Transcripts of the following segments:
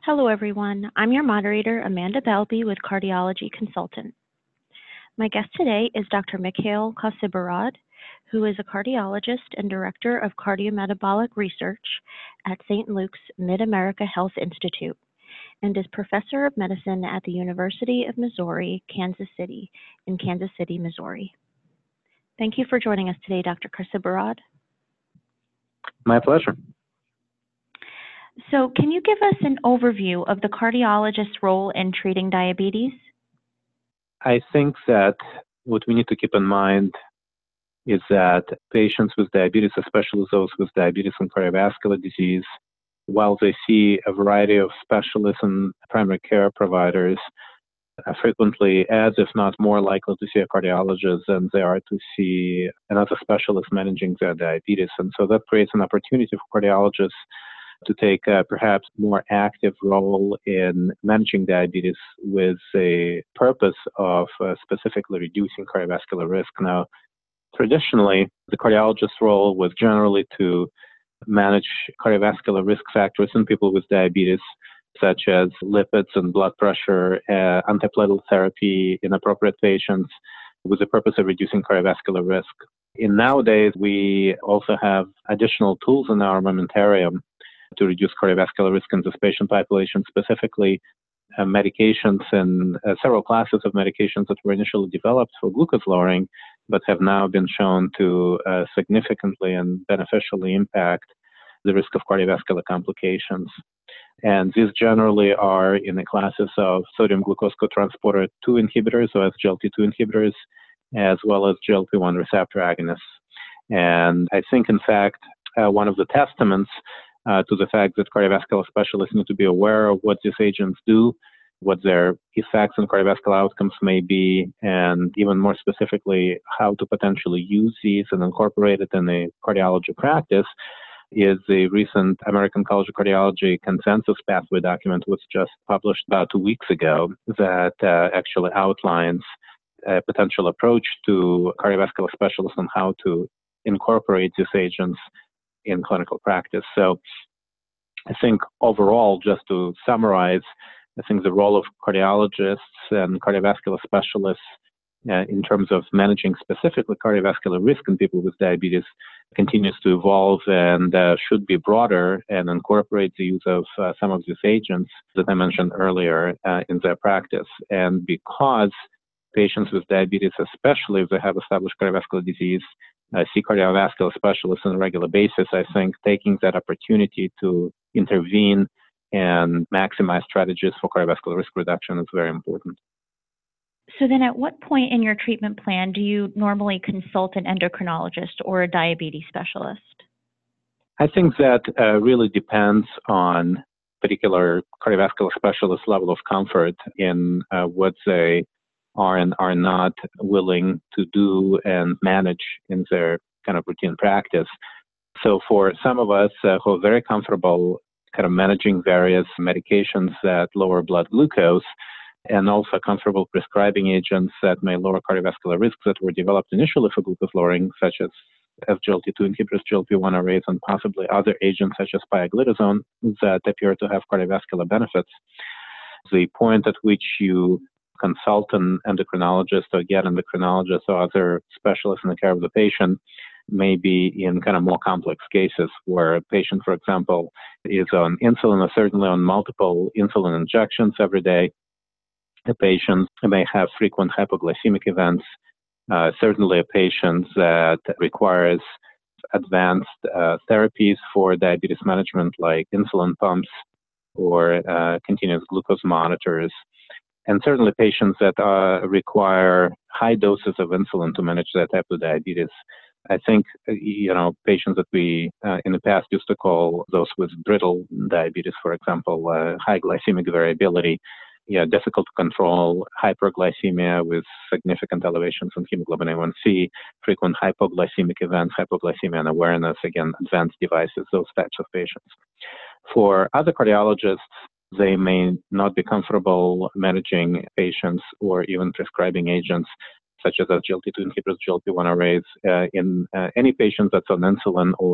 Hello, everyone. I'm your moderator, Amanda Belby with Cardiology Consultant. My guest today is Dr. Mikhail Kosiborod, who is a cardiologist and director of cardiometabolic research at St. Luke's Mid-America Health Institute and is professor of medicine at the University of Missouri, Kansas City, in Kansas City, Missouri. Thank you for joining us today, Dr. Kosiborod. My pleasure. So can you give us an overview of the cardiologist's role in treating diabetes? I think that what we need to keep in mind is that patients with diabetes, especially those with diabetes and cardiovascular disease, while they see a variety of specialists and primary care providers, are frequently as if not more likely to see a cardiologist than they are to see another specialist managing their diabetes. And so that creates an opportunity for cardiologists to take a perhaps more active role in managing diabetes with a purpose of specifically reducing cardiovascular risk. Now, traditionally, the cardiologist's role was generally to manage cardiovascular risk factors in people with diabetes, such as lipids and blood pressure, antiplatelet therapy in appropriate patients, with the purpose of reducing cardiovascular risk. In nowadays, we also have additional tools in our armamentarium to reduce cardiovascular risk in this patient population, specifically medications and several classes of medications that were initially developed for glucose lowering, but have now been shown to significantly and beneficially impact the risk of cardiovascular complications. And these generally are in the classes of sodium glucose cotransporter 2 inhibitors, or SGLT2 inhibitors, as well as GLP-1 receptor agonists. And I think, in fact, one of the testaments to the fact that cardiovascular specialists need to be aware of what these agents do, what their effects on cardiovascular outcomes may be, and even more specifically, how to potentially use these and incorporate it in a cardiology practice, is the recent American College of Cardiology consensus pathway document, which was just published about 2 weeks ago, that actually outlines a potential approach to cardiovascular specialists on how to incorporate these agents in clinical practice. So I think overall, just to summarize, I think the role of cardiologists and cardiovascular specialists in terms of managing specifically cardiovascular risk in people with diabetes continues to evolve and should be broader and incorporate the use of some of these agents that I mentioned earlier in their practice. And because patients with diabetes, especially if they have established cardiovascular disease, see cardiovascular specialists on a regular basis, I think taking that opportunity to intervene and maximize strategies for cardiovascular risk reduction is very important. So then at what point in your treatment plan do you normally consult an endocrinologist or a diabetes specialist? I think that really depends on particular cardiovascular specialist level of comfort in what they are and are not willing to do and manage in their kind of routine practice. So for some of us who are very comfortable kind of managing various medications that lower blood glucose and also comfortable prescribing agents that may lower cardiovascular risks that were developed initially for glucose lowering, such as SGLT2 inhibitors, GLP-1 arrays, and possibly other agents such as pioglitazone that appear to have cardiovascular benefits, the point at which you consult an endocrinologist or get endocrinologist or other specialists in the care of the patient may be in kind of more complex cases where a patient, for example, is on insulin or certainly on multiple insulin injections every day. The patient may have frequent hypoglycemic events. Certainly a patient that requires advanced therapies for diabetes management like insulin pumps or continuous glucose monitors. And certainly patients that require high doses of insulin to manage that type of diabetes. I think, patients that we in the past used to call those with brittle diabetes, for example, high glycemic variability, difficult to control hyperglycemia with significant elevations in hemoglobin A1C, frequent hypoglycemic events, hypoglycemia unawareness, again, advanced devices, those types of patients. For other cardiologists, they may not be comfortable managing patients or even prescribing agents such as SGLT2 inhibitors, GLP-1 arrays in any patient that's on insulin or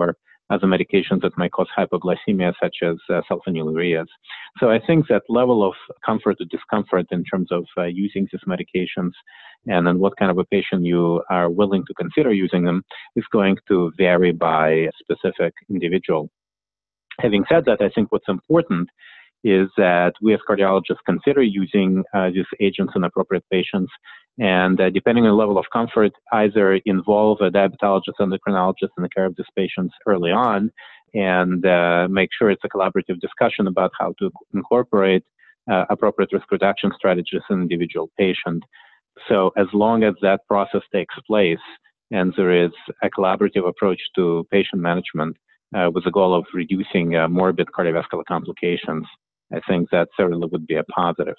other medications that might cause hypoglycemia, such as sulfonylureas. So I think that level of comfort or discomfort in terms of using these medications and then what kind of a patient you are willing to consider using them is going to vary by a specific individual. Having said that, I think what's important is that we as cardiologists consider using these agents in appropriate patients, and depending on the level of comfort, either involve a diabetologist, endocrinologist in the care of these patients early on, and make sure it's a collaborative discussion about how to incorporate appropriate risk reduction strategies in individual patient. So as long as that process takes place and there is a collaborative approach to patient management with the goal of reducing morbid cardiovascular complications, I think that certainly would be a positive.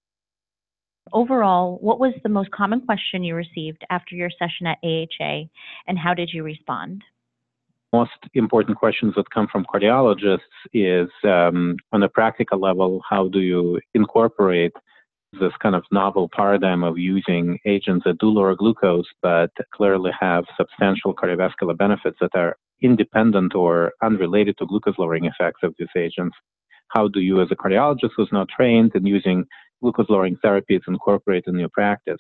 Overall, what was the most common question you received after your session at AHA, and how did you respond? Most important questions that come from cardiologists is, on a practical level, how do you incorporate this kind of novel paradigm of using agents that do lower glucose, but clearly have substantial cardiovascular benefits that are independent or unrelated to glucose-lowering effects of these agents? How do you, as a cardiologist who's not trained in using glucose-lowering therapies, incorporate in your practice?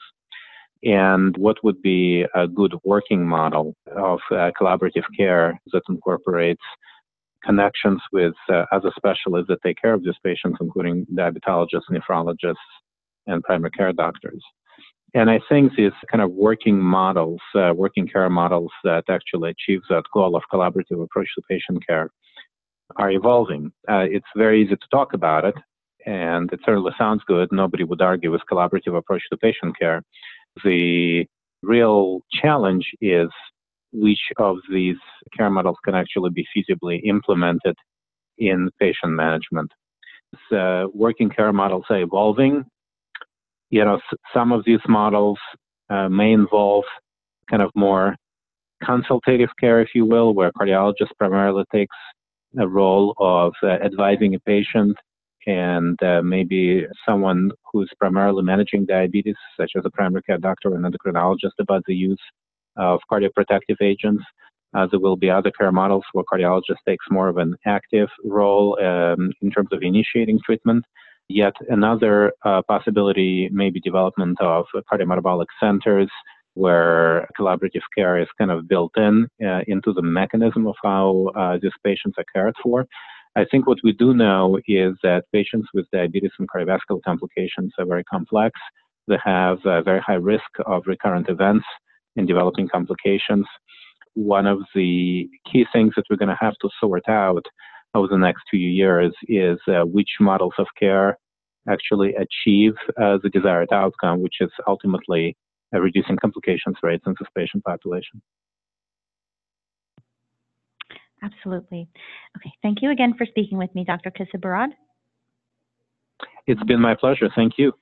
And what would be a good working model of collaborative care that incorporates connections with other specialists that take care of these patients, including diabetologists, nephrologists, and primary care doctors? And I think these kind of working models, working care models that actually achieve that goal of collaborative approach to patient care are evolving. It's very easy to talk about it, and it certainly sounds good. Nobody would argue with collaborative approach to patient care. The real challenge is which of these care models can actually be feasibly implemented in patient management. So working care models are evolving. You know, some of these models may involve kind of more consultative care, if you will, where a cardiologist primarily takes a role of advising a patient, and maybe someone who's primarily managing diabetes, such as a primary care doctor and endocrinologist, about the use of cardioprotective agents. There will be other care models where cardiologist takes more of an active role in terms of initiating treatment. Yet another possibility may be development of cardiometabolic centers where collaborative care is kind of built into the mechanism of how these patients are cared for. I think what we do know is that patients with diabetes and cardiovascular complications are very complex. They have a very high risk of recurrent events and developing complications. One of the key things that we're going to have to sort out over the next few years is which models of care actually achieve the desired outcome, which is ultimately reducing complications rates in this patient population. Absolutely. Okay, thank you again for speaking with me, Dr. Kasibarad. It's been my pleasure. Thank you.